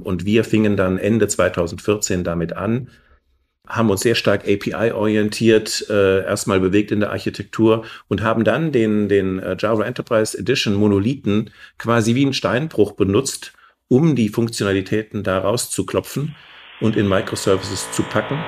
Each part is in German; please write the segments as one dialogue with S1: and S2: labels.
S1: Und wir fingen dann Ende 2014 damit an, haben uns sehr stark API-orientiert, erstmal bewegt in der Architektur und haben dann den Java Enterprise Edition Monolithen quasi wie einen Steinbruch benutzt, um die Funktionalitäten da rauszuklopfen und in Microservices zu packen.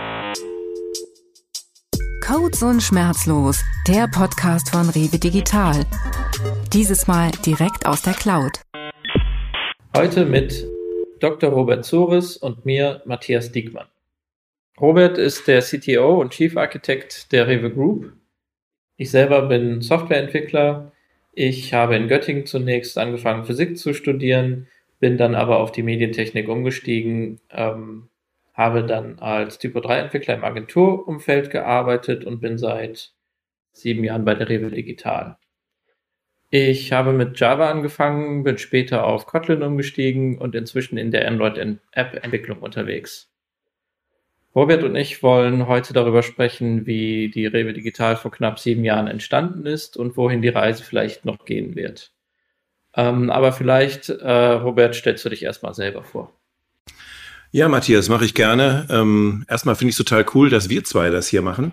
S2: Codes und Schmerzlos, der Podcast von Rewe Digital. Dieses Mal direkt aus der Cloud.
S3: Heute mit Dr. Robert Zores und mir, Matthias Diekmann. Robert ist der CTO und Chief Architect der Rewe Group. Ich selber bin Softwareentwickler. Ich habe in Göttingen zunächst angefangen, Physik zu studieren, bin dann aber auf die Medientechnik umgestiegen, habe dann als Typo-3-Entwickler im Agenturumfeld gearbeitet und bin seit 7 Jahren bei der Rewe Digital. Ich habe mit Java angefangen, bin später auf Kotlin umgestiegen und inzwischen in der Android-App-Entwicklung unterwegs. Robert und ich wollen heute darüber sprechen, wie die Rewe Digital vor knapp 7 Jahren entstanden ist und wohin die Reise vielleicht noch gehen wird. Aber vielleicht, Robert, stellst du dich erstmal selber vor.
S1: Ja, Matthias, mache ich gerne. Erstmal finde ich es total cool, dass wir zwei das hier machen.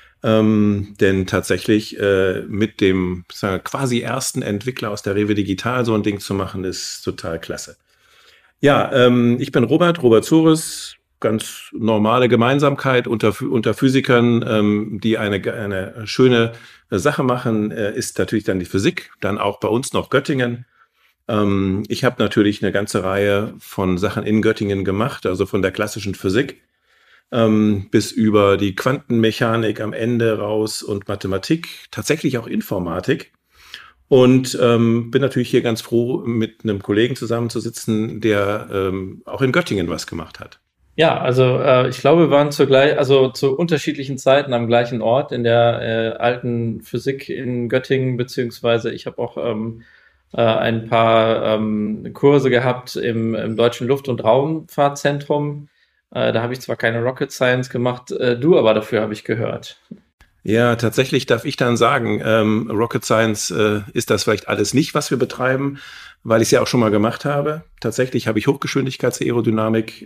S1: Denn tatsächlich mit dem quasi ersten Entwickler aus der Rewe Digital so ein Ding zu machen, ist total klasse. Ja, ich bin Robert Zores. Ganz normale Gemeinsamkeit unter Physikern, die eine schöne Sache machen, ist natürlich dann die Physik, dann auch bei uns noch Göttingen. Ich habe natürlich eine ganze Reihe von Sachen in Göttingen gemacht, also von der klassischen Physik bis über die Quantenmechanik am Ende raus und Mathematik, tatsächlich auch Informatik. Und bin natürlich hier ganz froh, mit einem Kollegen zusammenzusitzen, der auch in Göttingen was gemacht hat.
S3: Ja, also ich glaube, wir waren zu unterschiedlichen Zeiten am gleichen Ort in der alten Physik in Göttingen, beziehungsweise ich habe auch ein paar Kurse gehabt im Deutschen Luft- und Raumfahrtzentrum. Da habe ich zwar keine Rocket Science gemacht, du aber dafür habe ich gehört.
S1: Ja, tatsächlich darf ich dann sagen, Rocket Science ist das vielleicht alles nicht, was wir betreiben, weil ich es ja auch schon mal gemacht habe. Tatsächlich habe ich Hochgeschwindigkeitsaerodynamik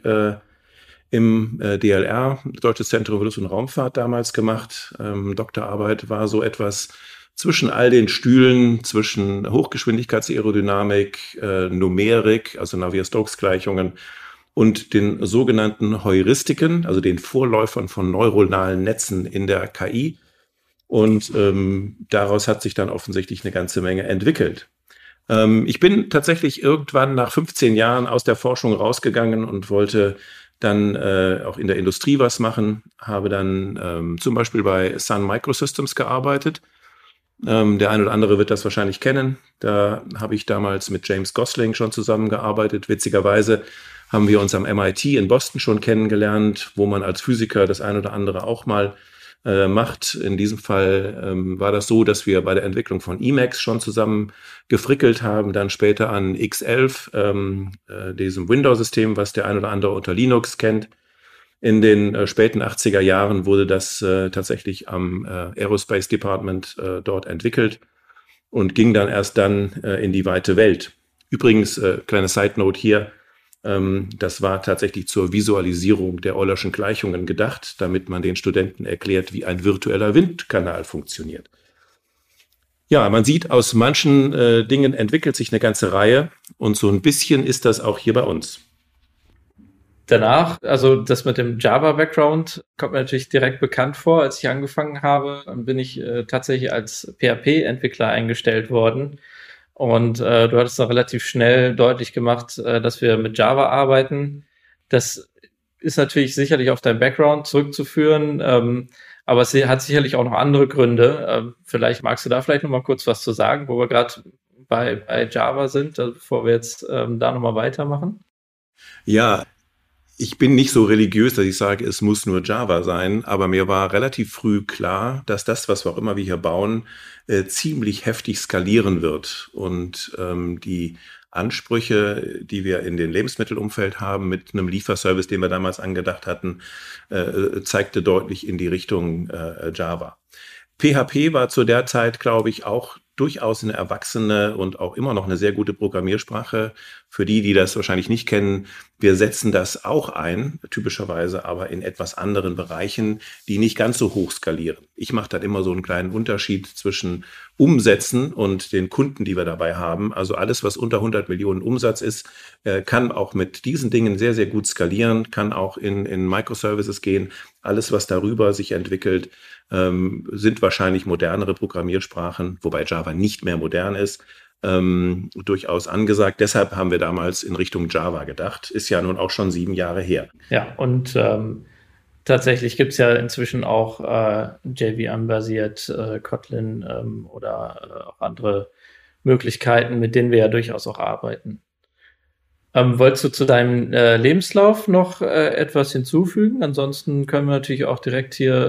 S1: im DLR, Deutsches Zentrum für Luft- und Raumfahrt, damals gemacht. Doktorarbeit war so etwas zwischen all den Stühlen, zwischen Hochgeschwindigkeitsaerodynamik, Numerik, also Navier-Stokes-Gleichungen und den sogenannten Heuristiken, also den Vorläufern von neuronalen Netzen in der KI. Und daraus hat sich dann offensichtlich eine ganze Menge entwickelt. Ich bin tatsächlich irgendwann nach 15 Jahren aus der Forschung rausgegangen und wollte dann auch in der Industrie was machen, habe dann zum Beispiel bei Sun Microsystems gearbeitet. Der ein oder andere wird das wahrscheinlich kennen. Da habe ich damals mit James Gosling schon zusammengearbeitet. Witzigerweise haben wir uns am MIT in Boston schon kennengelernt, wo man als Physiker das ein oder andere auch mal macht. In diesem Fall war das so, dass wir bei der Entwicklung von Emacs schon zusammen gefrickelt haben, dann später an X11, diesem Windows-System, was der ein oder andere unter Linux kennt. In den späten 80er Jahren wurde das tatsächlich am Aerospace Department dort entwickelt und ging dann erst dann in die weite Welt. Übrigens, kleine Side-Note hier, das war tatsächlich zur Visualisierung der Eulerschen Gleichungen gedacht, damit man den Studenten erklärt, wie ein virtueller Windkanal funktioniert. Ja, man sieht, aus manchen Dingen entwickelt sich eine ganze Reihe und so ein bisschen ist das auch hier bei uns.
S3: Danach, also das mit dem Java-Background kommt mir natürlich direkt bekannt vor. Als ich angefangen habe, bin ich tatsächlich als PHP-Entwickler eingestellt worden. Und du hattest noch relativ schnell deutlich gemacht, dass wir mit Java arbeiten. Das ist natürlich sicherlich auf dein Background zurückzuführen, aber es hat sicherlich auch noch andere Gründe. Vielleicht magst du da vielleicht noch mal kurz was zu sagen, wo wir gerade bei Java sind, bevor wir jetzt da noch mal weitermachen.
S1: Ja, ich bin nicht so religiös, dass ich sage, es muss nur Java sein, aber mir war relativ früh klar, dass das, was auch immer wir hier bauen, ziemlich heftig skalieren wird. Und die Ansprüche, die wir in den Lebensmittelumfeld haben, mit einem Lieferservice, den wir damals angedacht hatten, zeigte deutlich in die Richtung Java. PHP war zu der Zeit, glaube ich, auch durchaus eine erwachsene und auch immer noch eine sehr gute Programmiersprache. Für die das wahrscheinlich nicht kennen, Wir setzen das auch ein, typischerweise aber in etwas anderen Bereichen, die nicht ganz so hoch skalieren. Ich mache dann immer so einen kleinen Unterschied zwischen Umsätzen und den Kunden, die wir dabei haben. Also alles, was unter 100 Millionen Umsatz ist, kann auch mit diesen Dingen sehr, sehr gut skalieren, kann auch in Microservices gehen. Alles, was darüber sich entwickelt, sind wahrscheinlich modernere Programmiersprachen, wobei Java nicht mehr modern ist. Durchaus angesagt. Deshalb haben wir damals in Richtung Java gedacht. Ist ja nun auch schon 7 Jahre her.
S3: Ja, und tatsächlich gibt es ja inzwischen auch JVM-basiert Kotlin oder auch andere Möglichkeiten, mit denen wir ja durchaus auch arbeiten. Wolltest du zu deinem Lebenslauf noch etwas hinzufügen? Ansonsten können wir natürlich auch direkt hier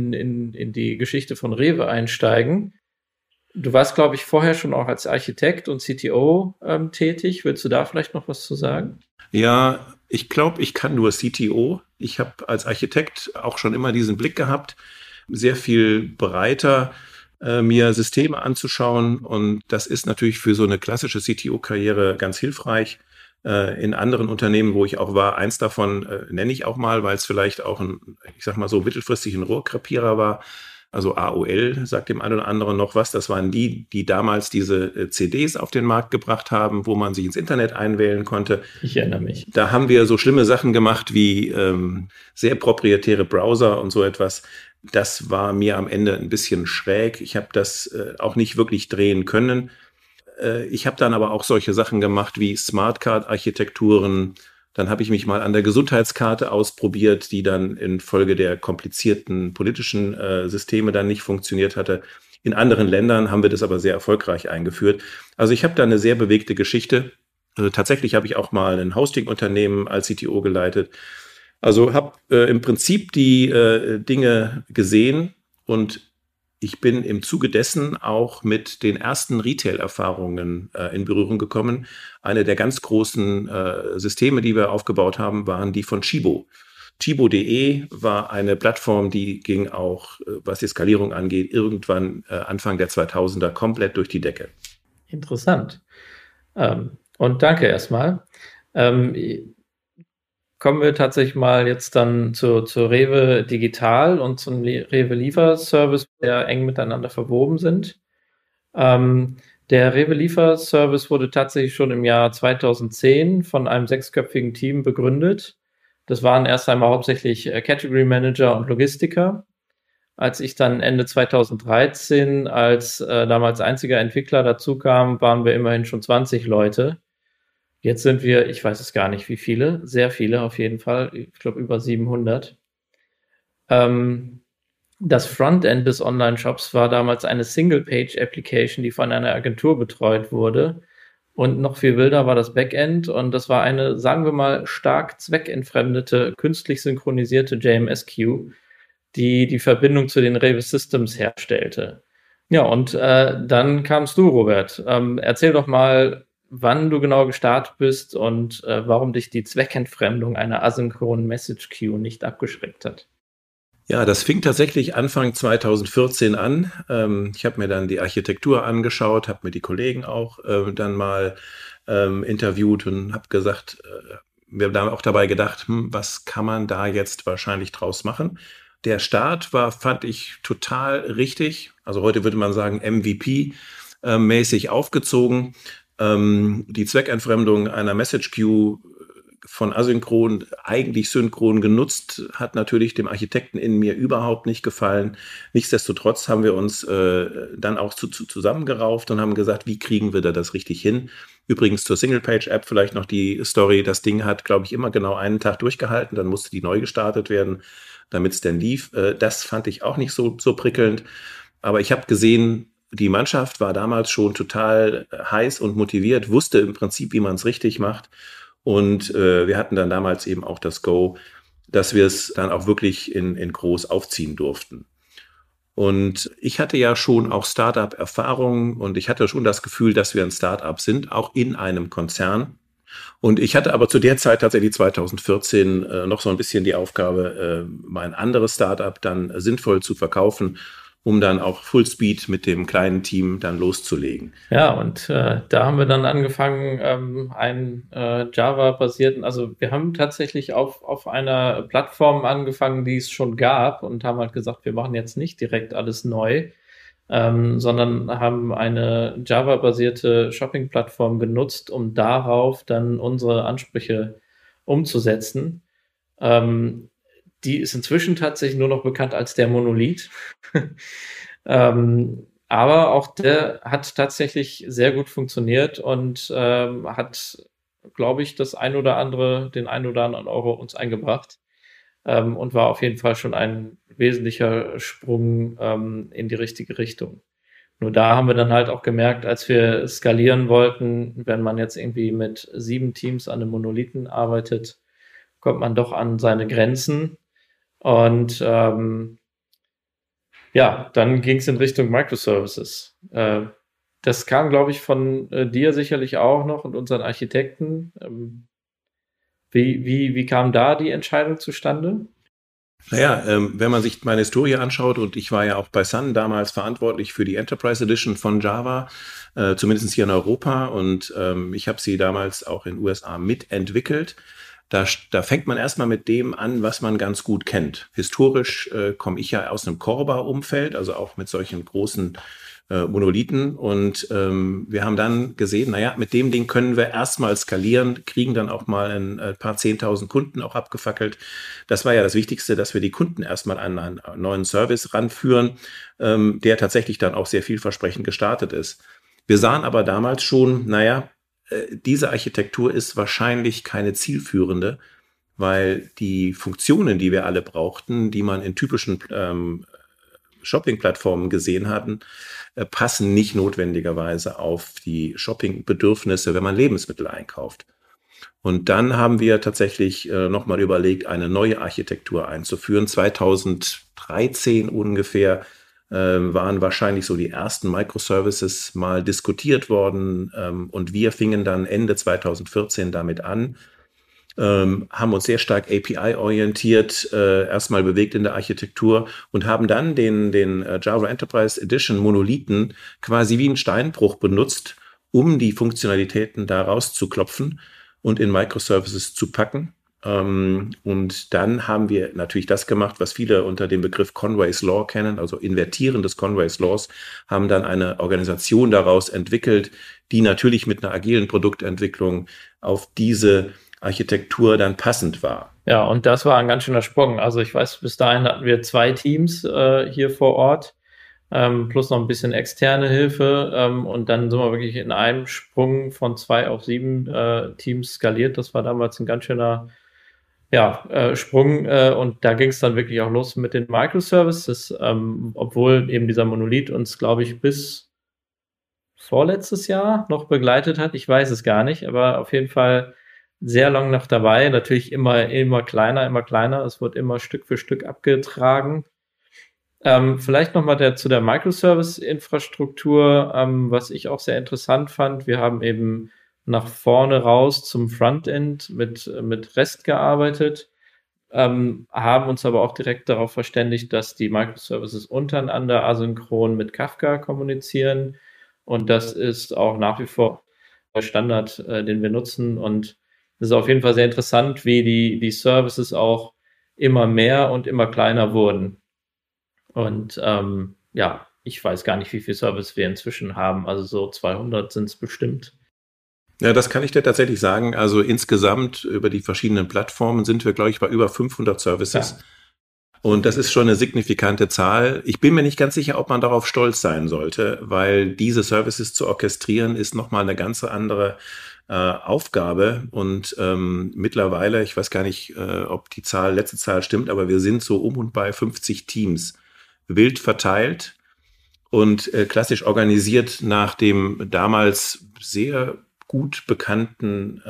S3: in die Geschichte von Rewe einsteigen. Du warst, glaube ich, vorher schon auch als Architekt und CTO tätig. Willst du da vielleicht noch was zu sagen?
S1: Ja, ich glaube, ich kann nur CTO. Ich habe als Architekt auch schon immer diesen Blick gehabt, sehr viel breiter mir Systeme anzuschauen. Und das ist natürlich für so eine klassische CTO-Karriere ganz hilfreich. In anderen Unternehmen, wo ich auch war, eins davon nenne ich auch mal, weil es vielleicht auch ich sag mal so, mittelfristig ein Rohrkrepierer war. Also AOL sagt dem einen oder anderen noch was. Das waren die damals diese CDs auf den Markt gebracht haben, wo man sich ins Internet einwählen konnte.
S3: Ich erinnere mich.
S1: Da haben wir so schlimme Sachen gemacht wie sehr proprietäre Browser und so etwas. Das war mir am Ende ein bisschen schräg. Ich habe das auch nicht wirklich drehen können. Ich habe dann aber auch solche Sachen gemacht wie Smartcard-Architekturen. Dann habe ich mich mal an der Gesundheitskarte ausprobiert, die dann infolge der komplizierten politischen Systeme dann nicht funktioniert hatte. In anderen Ländern haben wir das aber sehr erfolgreich eingeführt. Also ich habe da eine sehr bewegte Geschichte. Tatsächlich habe ich auch mal ein Hosting-Unternehmen als CTO geleitet. Also habe im Prinzip die Dinge gesehen und ich bin im Zuge dessen auch mit den ersten Retail-Erfahrungen in Berührung gekommen. Eine der ganz großen Systeme, die wir aufgebaut haben, waren die von Chibo. Chibo.de war eine Plattform, die ging auch, was die Skalierung angeht, irgendwann Anfang der 2000er komplett durch die Decke.
S3: Interessant. Und danke erstmal. Kommen wir tatsächlich mal jetzt dann zu Rewe Digital und zum Rewe Lieferservice, der eng miteinander verwoben sind. Der Rewe Lieferservice wurde tatsächlich schon im Jahr 2010 von einem 6-köpfigen Team begründet. Das waren erst einmal hauptsächlich Category Manager und Logistiker. Als ich dann Ende 2013 als damals einziger Entwickler dazu kam, waren wir immerhin schon 20 Leute. Jetzt sind wir, ich weiß es gar nicht wie viele, sehr viele auf jeden Fall, ich glaube über 700. Das Frontend des Online-Shops war damals eine Single-Page-Application, die von einer Agentur betreut wurde. Und noch viel wilder war das Backend und das war eine, sagen wir mal, stark zweckentfremdete, künstlich synchronisierte JMS-Queue, die die Verbindung zu den Rewe Systems herstellte. Ja, und dann kamst du, Robert. Erzähl doch mal, wann du genau gestartet bist und warum dich die Zweckentfremdung einer asynchronen Message Queue nicht abgeschreckt hat.
S1: Ja, das fing tatsächlich Anfang 2014 an. Ich habe mir dann die Architektur angeschaut, habe mir die Kollegen auch dann mal interviewt und habe gesagt, wir haben auch dabei gedacht, was kann man da jetzt wahrscheinlich draus machen? Der Start war, fand ich, total richtig. Also heute würde man sagen MVP-mäßig aufgezogen. Die Zweckentfremdung einer Message Queue von asynchron eigentlich synchron genutzt, hat natürlich dem Architekten in mir überhaupt nicht gefallen. Nichtsdestotrotz haben wir uns dann auch zusammengerauft und haben gesagt, wie kriegen wir da das richtig hin? Übrigens zur Single-Page-App vielleicht noch die Story. Das Ding hat, glaube ich, immer genau einen Tag durchgehalten. Dann musste die neu gestartet werden, damit es dann lief. Das fand ich auch nicht so prickelnd. Aber ich habe gesehen, die Mannschaft war damals schon total heiß und motiviert, wusste im Prinzip, wie man es richtig macht. Und wir hatten dann damals eben auch das Go, dass wir es dann auch wirklich in groß aufziehen durften. Und ich hatte ja schon auch Startup-Erfahrung und ich hatte schon das Gefühl, dass wir ein Startup sind, auch in einem Konzern. Und ich hatte aber zu der Zeit tatsächlich 2014 noch so ein bisschen die Aufgabe, mein anderes Startup dann sinnvoll zu verkaufen. um dann auch Fullspeed mit dem kleinen Team dann loszulegen.
S3: Ja, und da haben wir dann angefangen, einen Java-basierten, also wir haben tatsächlich auf einer Plattform angefangen, die es schon gab und haben halt gesagt, wir machen jetzt nicht direkt alles neu, sondern haben eine Java-basierte Shopping-Plattform genutzt, um darauf dann unsere Ansprüche umzusetzen. Die ist inzwischen tatsächlich nur noch bekannt als der Monolith. Aber auch der hat tatsächlich sehr gut funktioniert und hat, glaube ich, den ein oder anderen Euro uns eingebracht und war auf jeden Fall schon ein wesentlicher Sprung in die richtige Richtung. Nur da haben wir dann halt auch gemerkt, als wir skalieren wollten, wenn man jetzt irgendwie mit 7 Teams an einem Monolithen arbeitet, kommt man doch an seine Grenzen. Und dann ging es in Richtung Microservices. Das kam, glaube ich, von dir sicherlich auch noch und unseren Architekten. Wie kam da die Entscheidung zustande?
S1: Naja, wenn man sich meine Historie anschaut, und ich war ja auch bei Sun damals verantwortlich für die Enterprise Edition von Java, zumindest hier in Europa, und ich habe sie damals auch in den USA mitentwickelt. Da fängt man erstmal mit dem an, was man ganz gut kennt. Historisch komme ich ja aus einem Corba-Umfeld, also auch mit solchen großen Monolithen. Und wir haben dann gesehen, naja, mit dem Ding können wir erstmal skalieren, kriegen dann auch mal ein paar 10.000 Kunden auch abgefackelt. Das war ja das Wichtigste, dass wir die Kunden erstmal an einen neuen Service ranführen, der tatsächlich dann auch sehr vielversprechend gestartet ist. Wir sahen aber damals schon, naja, diese Architektur ist wahrscheinlich keine zielführende, weil die Funktionen, die wir alle brauchten, die man in typischen Shopping-Plattformen gesehen hatten, passen nicht notwendigerweise auf die Shopping-Bedürfnisse, wenn man Lebensmittel einkauft. Und dann haben wir tatsächlich nochmal überlegt, eine neue Architektur einzuführen. 2013 ungefähr waren wahrscheinlich so die ersten Microservices mal diskutiert worden, und wir fingen dann Ende 2014 damit an, haben uns sehr stark API-orientiert, erstmal bewegt in der Architektur und haben dann den Java Enterprise Edition Monolithen quasi wie einen Steinbruch benutzt, um die Funktionalitäten da rauszuklopfen und in Microservices zu packen. Und dann haben wir natürlich das gemacht, was viele unter dem Begriff Conway's Law kennen, also Invertieren des Conway's Laws, haben dann eine Organisation daraus entwickelt, die natürlich mit einer agilen Produktentwicklung auf diese Architektur dann passend war.
S3: Ja, und das war ein ganz schöner Sprung. Also ich weiß, bis dahin hatten wir 2 Teams hier vor Ort, plus noch ein bisschen externe Hilfe, und dann sind wir wirklich in einem Sprung von 2 auf 7 Teams skaliert. Das war damals ein ganz schöner Sprung, und da ging es dann wirklich auch los mit den Microservices, obwohl eben dieser Monolith uns, glaube ich, bis vorletztes Jahr noch begleitet hat. Ich weiß es gar nicht, aber auf jeden Fall sehr lang noch dabei. Natürlich immer kleiner. Es wird immer Stück für Stück abgetragen. Vielleicht nochmal zu der Microservice-Infrastruktur, was ich auch sehr interessant fand. Wir haben eben nach vorne raus zum Frontend mit REST gearbeitet, haben uns aber auch direkt darauf verständigt, dass die Microservices untereinander asynchron mit Kafka kommunizieren, und das ist auch nach wie vor der Standard, den wir nutzen, und es ist auf jeden Fall sehr interessant, wie die Services auch immer mehr und immer kleiner wurden. Und ich weiß gar nicht, wie viele Services wir inzwischen haben, also so 200 sind es bestimmt.
S1: Ja, das kann ich dir tatsächlich sagen. Also insgesamt über die verschiedenen Plattformen sind wir, glaube ich, bei über 500 Services. Ja. Und das ist schon eine signifikante Zahl. Ich bin mir nicht ganz sicher, ob man darauf stolz sein sollte, weil diese Services zu orchestrieren ist nochmal eine ganz andere Aufgabe. Und mittlerweile, ich weiß gar nicht, ob die letzte Zahl stimmt, aber wir sind so um und bei 50 Teams wild verteilt und klassisch organisiert nach dem damals sehr gut bekannten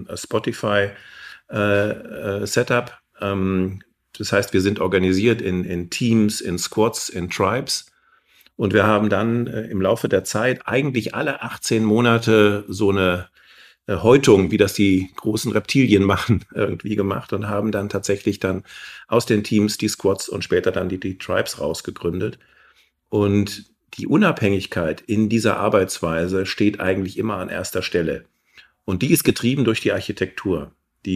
S1: Spotify-Setup. Das heißt, wir sind organisiert in Teams, in Squads, in Tribes. Und wir haben dann im Laufe der Zeit eigentlich alle 18 Monate so eine Häutung, wie das die großen Reptilien machen, irgendwie gemacht und haben dann tatsächlich dann aus den Teams die Squads und später dann die Tribes rausgegründet. Und die Unabhängigkeit in dieser Arbeitsweise steht eigentlich immer an erster Stelle. Und die ist getrieben durch die Architektur.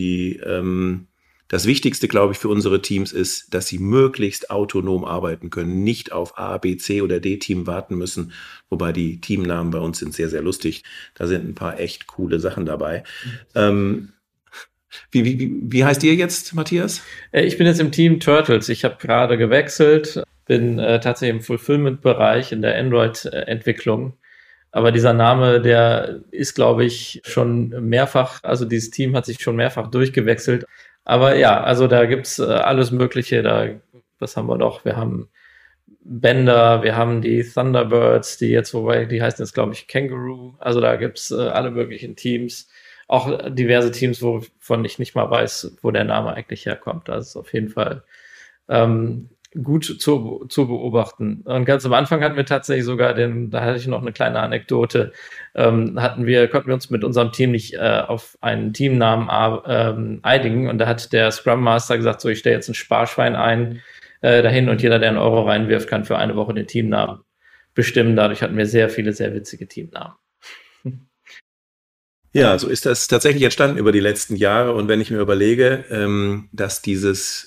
S1: Das Wichtigste, glaube ich, für unsere Teams ist, dass sie möglichst autonom arbeiten können, nicht auf A, B, C oder D-Team warten müssen. Wobei die Teamnamen bei uns sind sehr, sehr lustig. Da sind ein paar echt coole Sachen dabei. Wie heißt ihr jetzt, Matthias?
S3: Ich bin jetzt im Team Turtles. Ich habe gerade gewechselt, bin tatsächlich im Fulfillment-Bereich in der Android-Entwicklung. Aber dieser Name, der ist, glaube ich, schon mehrfach, also dieses Team hat sich schon mehrfach durchgewechselt. Aber ja, also da gibt's alles Mögliche. Was haben wir noch? Wir haben Bender, wir haben die Thunderbirds, die heißen jetzt, glaube ich, Kangaroo. Also da gibt's alle möglichen Teams. Auch diverse Teams, wovon ich nicht mal weiß, wo der Name eigentlich herkommt. Das ist auf jeden Fall gut zu beobachten. Und ganz am Anfang hatten wir tatsächlich sogar da hatte ich noch eine kleine Anekdote, konnten wir uns mit unserem Team nicht auf einen Teamnamen einigen. Und da hat der Scrum Master gesagt, so, ich stelle jetzt ein Sparschwein ein dahin und jeder, der einen Euro reinwirft, kann für eine Woche den Teamnamen bestimmen. Dadurch hatten wir sehr viele, sehr witzige Teamnamen.
S1: Ja, so ist das tatsächlich entstanden über die letzten Jahre. Und wenn ich mir überlege, dass dieses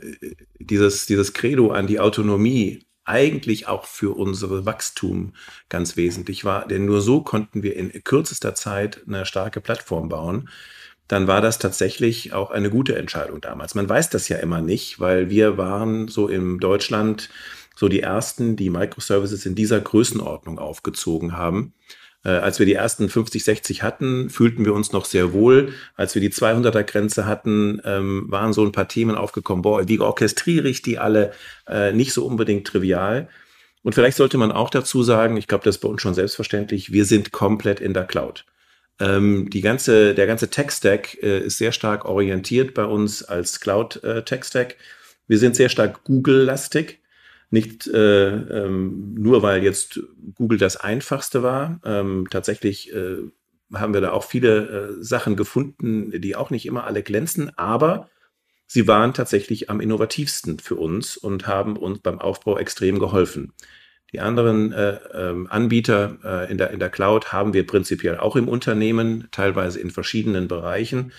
S1: Credo an die Autonomie eigentlich auch für unser Wachstum ganz wesentlich war, denn nur so konnten wir in kürzester Zeit eine starke Plattform bauen, dann war das tatsächlich auch eine gute Entscheidung damals. Man weiß das ja immer nicht, weil wir waren so in Deutschland so die ersten, die Microservices in dieser Größenordnung aufgezogen haben. Als wir die ersten 50, 60 hatten, fühlten wir uns noch sehr wohl. Als wir die 200er-Grenze hatten, waren so ein paar Themen aufgekommen. Boah, wie orchestriere ich die alle? Nicht so unbedingt trivial. Und vielleicht sollte man auch dazu sagen, ich glaube, das ist bei uns schon selbstverständlich, wir sind komplett in der Cloud. Der ganze Tech-Stack ist sehr stark orientiert bei uns als Cloud-Tech-Stack. Wir sind sehr stark Google-lastig. Nicht nur, weil jetzt Google das Einfachste war. Tatsächlich haben wir da auch viele Sachen gefunden, die auch nicht immer alle glänzen, aber sie waren tatsächlich am innovativsten für uns und haben uns beim Aufbau extrem geholfen. Die anderen Anbieter in der Cloud haben wir prinzipiell auch im Unternehmen, teilweise in verschiedenen Bereichen.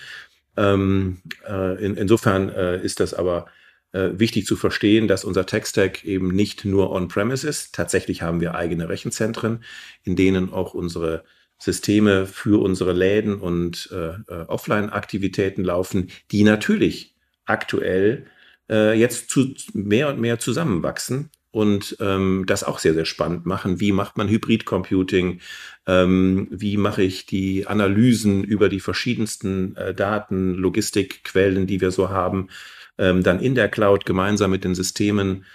S1: Insofern ist das aber wichtig zu verstehen, dass unser Tech-Stack eben nicht nur on-premise ist. Tatsächlich haben wir eigene Rechenzentren, in denen auch unsere Systeme für unsere Läden und Offline-Aktivitäten laufen, die natürlich aktuell jetzt mehr und mehr zusammenwachsen und das auch sehr, sehr spannend machen. Wie macht man Hybrid-Computing? Wie mache ich die Analysen über die verschiedensten Daten, Logistikquellen, die wir so haben? Dann in der Cloud gemeinsam mit den Systemen,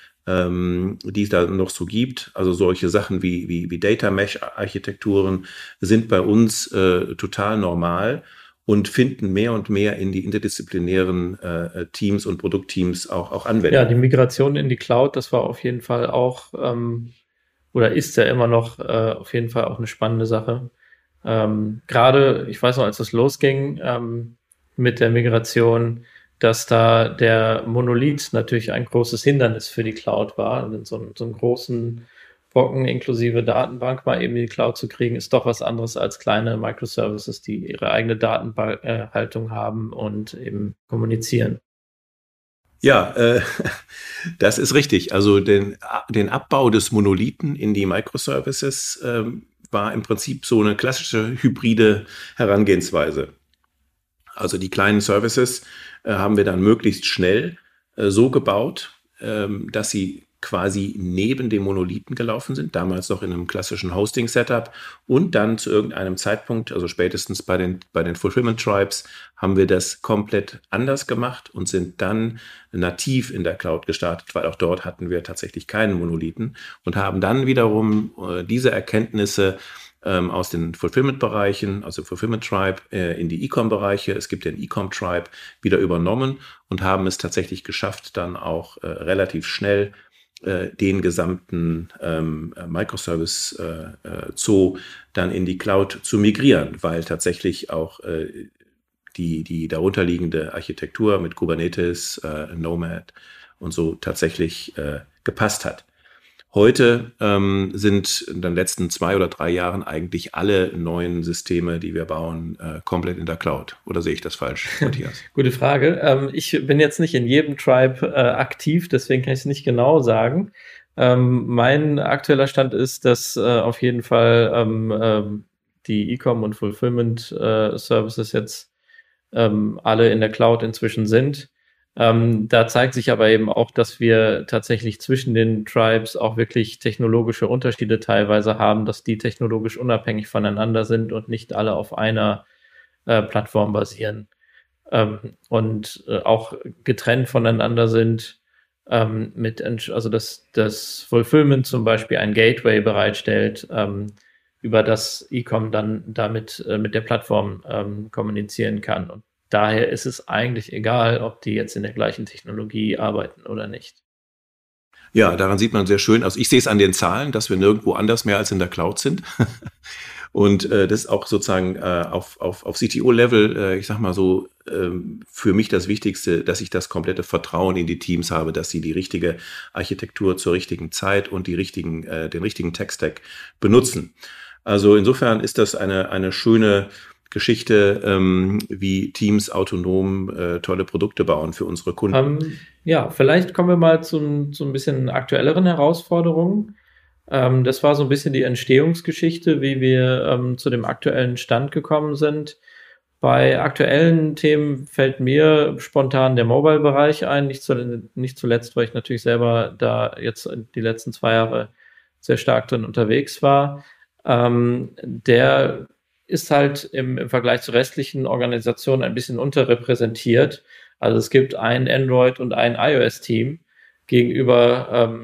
S1: die es da noch so gibt. Also solche Sachen wie Data Mesh-Architekturen sind bei uns total normal und finden mehr und mehr in die interdisziplinären Teams und Produktteams auch Anwendung.
S3: Ja, die Migration in die Cloud, das war auf jeden Fall auch, oder ist ja immer noch auf jeden Fall auch eine spannende Sache. Gerade, ich weiß noch, als das losging mit der Migration, dass da der Monolith natürlich ein großes Hindernis für die Cloud war. Und so einen großen Brocken inklusive Datenbank mal eben in die Cloud zu kriegen, ist doch was anderes als kleine Microservices, die ihre eigene Datenhaltung haben und eben kommunizieren.
S1: Ja, das ist richtig. Also den Abbau des Monolithen in die Microservices war im Prinzip so eine klassische hybride Herangehensweise. Also die kleinen Services haben wir dann möglichst schnell so gebaut, dass sie quasi neben dem Monolithen gelaufen sind, damals noch in einem klassischen Hosting-Setup, und dann zu irgendeinem Zeitpunkt, also spätestens bei den Fulfillment Tribes, haben wir das komplett anders gemacht und sind dann nativ in der Cloud gestartet, weil auch dort hatten wir tatsächlich keinen Monolithen und haben dann wiederum diese Erkenntnisse aus den Fulfillment-Bereichen, also Fulfillment Tribe, in die E-Com-Bereiche, es gibt den E-Com-Tribe, wieder übernommen und haben es tatsächlich geschafft, dann auch relativ schnell den gesamten Microservice Zoo dann in die Cloud zu migrieren, weil tatsächlich auch die darunterliegende Architektur mit Kubernetes, Nomad und so tatsächlich gepasst hat. Heute sind in den letzten 2 oder 3 Jahren eigentlich alle neuen Systeme, die wir bauen, komplett in der Cloud. Oder sehe ich das falsch, Matthias?
S3: Gute Frage. Ich bin jetzt nicht in jedem Tribe aktiv, deswegen kann ich es nicht genau sagen. Mein aktueller Stand ist, dass auf jeden Fall die E-Com und Fulfillment Services jetzt alle in der Cloud inzwischen sind. Da zeigt sich aber eben auch, dass wir tatsächlich zwischen den Tribes auch wirklich technologische Unterschiede teilweise haben, dass die technologisch unabhängig voneinander sind und nicht alle auf einer Plattform basieren. Und auch getrennt voneinander sind, also dass Fulfillment zum Beispiel ein Gateway bereitstellt, über das E-Com dann damit mit der Plattform kommunizieren kann. Und daher ist es eigentlich egal, ob die jetzt in der gleichen Technologie arbeiten oder nicht.
S1: Ja, daran sieht man sehr schön, also ich sehe es an den Zahlen, dass wir nirgendwo anders mehr als in der Cloud sind. Und das ist auch sozusagen auf CTO-Level, ich sag mal so, für mich das Wichtigste, dass ich das komplette Vertrauen in die Teams habe, dass sie die richtige Architektur zur richtigen Zeit und den richtigen Tech-Stack benutzen. Also insofern ist das eine schöne Geschichte, wie Teams autonom tolle Produkte bauen für unsere Kunden.
S3: Ja, vielleicht kommen wir mal zu ein bisschen aktuelleren Herausforderungen. Das war so ein bisschen die Entstehungsgeschichte, wie wir zu dem aktuellen Stand gekommen sind. Bei aktuellen Themen fällt mir spontan der Mobile-Bereich ein, nicht zuletzt, weil ich natürlich selber da jetzt die letzten 2 Jahre sehr stark drin unterwegs war. Der ist halt im Vergleich zu restlichen Organisationen ein bisschen unterrepräsentiert. Also es gibt ein Android- und ein iOS-Team gegenüber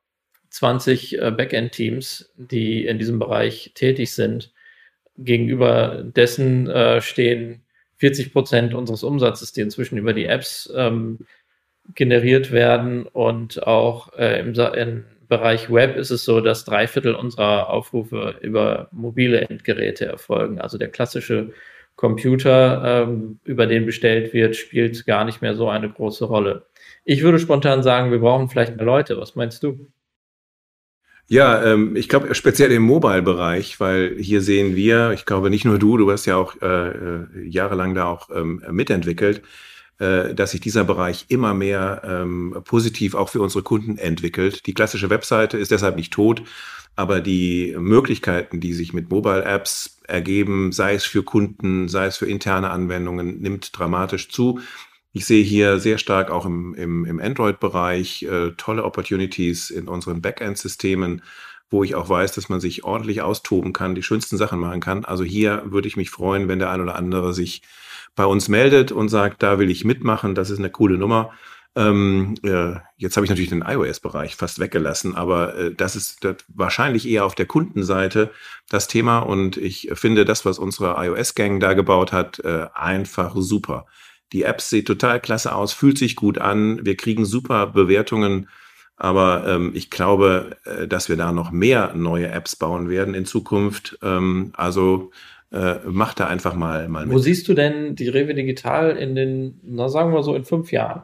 S3: 20 Backend-Teams, die in diesem Bereich tätig sind. Gegenüber dessen stehen 40% unseres Umsatzes, die inzwischen über die Apps generiert werden. Und auch im Bereich Web ist es so, dass 3/4 unserer Aufrufe über mobile Endgeräte erfolgen. Also der klassische Computer, über den bestellt wird, spielt gar nicht mehr so eine große Rolle. Ich würde spontan sagen, wir brauchen vielleicht mehr Leute. Was meinst du?
S1: Ja, ich glaube speziell im Mobile-Bereich, weil hier sehen wir, ich glaube nicht nur du hast ja auch jahrelang da auch mitentwickelt, dass sich dieser Bereich immer mehr positiv auch für unsere Kunden entwickelt. Die klassische Webseite ist deshalb nicht tot, aber die Möglichkeiten, die sich mit Mobile-Apps ergeben, sei es für Kunden, sei es für interne Anwendungen, nimmt dramatisch zu. Ich sehe hier sehr stark auch im Android-Bereich tolle Opportunities in unseren Backend-Systemen, wo ich auch weiß, dass man sich ordentlich austoben kann, die schönsten Sachen machen kann. Also hier würde ich mich freuen, wenn der ein oder andere sich bei uns meldet und sagt, da will ich mitmachen, das ist eine coole Nummer. Jetzt habe ich natürlich den iOS-Bereich fast weggelassen, aber das ist wahrscheinlich eher auf der Kundenseite das Thema und ich finde das, was unsere iOS-Gang da gebaut hat, einfach super. Die App sieht total klasse aus, fühlt sich gut an, wir kriegen super Bewertungen, aber ich glaube, dass wir da noch mehr neue Apps bauen werden in Zukunft. Also mach da einfach mal mit.
S3: Wo siehst du denn die Rewe Digital sagen wir so in 5 Jahren?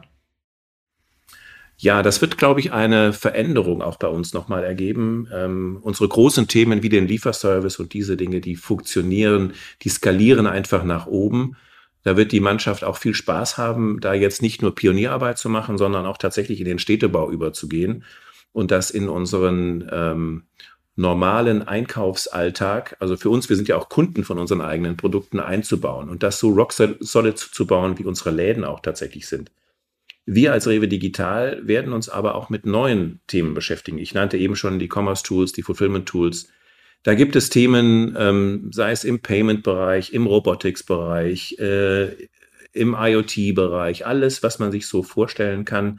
S1: Ja, das wird, glaube ich, eine Veränderung auch bei uns nochmal ergeben. Unsere großen Themen wie den Lieferservice und diese Dinge, die funktionieren, die skalieren einfach nach oben. Da wird die Mannschaft auch viel Spaß haben, da jetzt nicht nur Pionierarbeit zu machen, sondern auch tatsächlich in den Städtebau überzugehen und das in unseren normalen Einkaufsalltag, also für uns, wir sind ja auch Kunden von unseren eigenen Produkten, einzubauen und das so rock solid zu bauen, wie unsere Läden auch tatsächlich sind. Wir als Rewe Digital werden uns aber auch mit neuen Themen beschäftigen. Ich nannte eben schon die Commerce-Tools, die Fulfillment-Tools. Da gibt es Themen, sei es im Payment-Bereich, im Robotics-Bereich, im IoT-Bereich, alles, was man sich so vorstellen kann,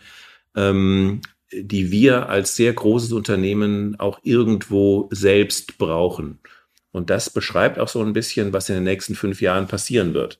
S1: die wir als sehr großes Unternehmen auch irgendwo selbst brauchen. Und das beschreibt auch so ein bisschen, was in den nächsten 5 Jahren passieren wird.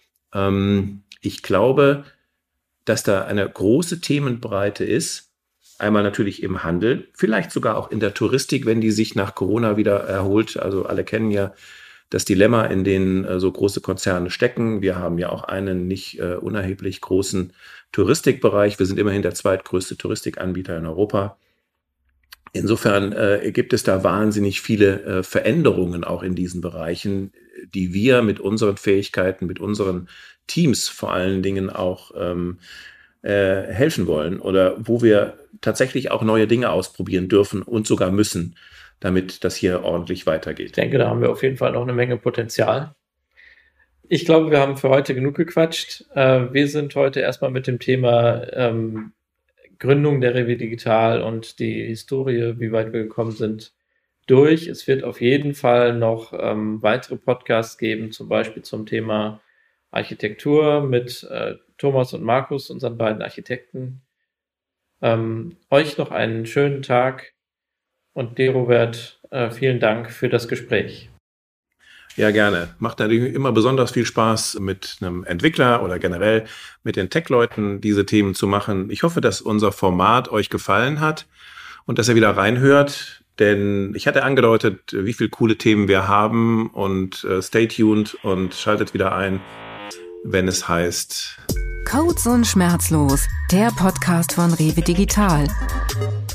S1: Ich glaube, dass da eine große Themenbreite ist. Einmal natürlich im Handel, vielleicht sogar auch in der Touristik, wenn die sich nach Corona wieder erholt. Also alle kennen ja das Dilemma, in dem so große Konzerne stecken. Wir haben ja auch einen nicht unerheblich großen Touristikbereich. Wir sind immerhin der zweitgrößte Touristikanbieter in Europa. Insofern gibt es da wahnsinnig viele Veränderungen auch in diesen Bereichen, die wir mit unseren Fähigkeiten, mit unseren Teams vor allen Dingen auch helfen wollen oder wo wir tatsächlich auch neue Dinge ausprobieren dürfen und sogar müssen, damit das hier ordentlich weitergeht.
S3: Ich denke, da haben wir auf jeden Fall noch eine Menge Potenzial. Ich glaube, wir haben für heute genug gequatscht. Wir sind heute erstmal mit dem Thema Gründung der Rewe Digital und die Historie, wie weit wir gekommen sind, durch. Es wird auf jeden Fall noch weitere Podcasts geben, zum Beispiel zum Thema Architektur mit Thomas und Markus, unseren beiden Architekten. Euch noch einen schönen Tag und dir, Robert, vielen Dank für das Gespräch.
S1: Ja, gerne. Macht natürlich immer besonders viel Spaß, mit einem Entwickler oder generell mit den Tech-Leuten diese Themen zu machen. Ich hoffe, dass unser Format euch gefallen hat und dass ihr wieder reinhört, denn ich hatte angedeutet, wie viele coole Themen wir haben und stay tuned und schaltet wieder ein, wenn es heißt
S2: Codes und Schmerzlos, der Podcast von Rewe Digital.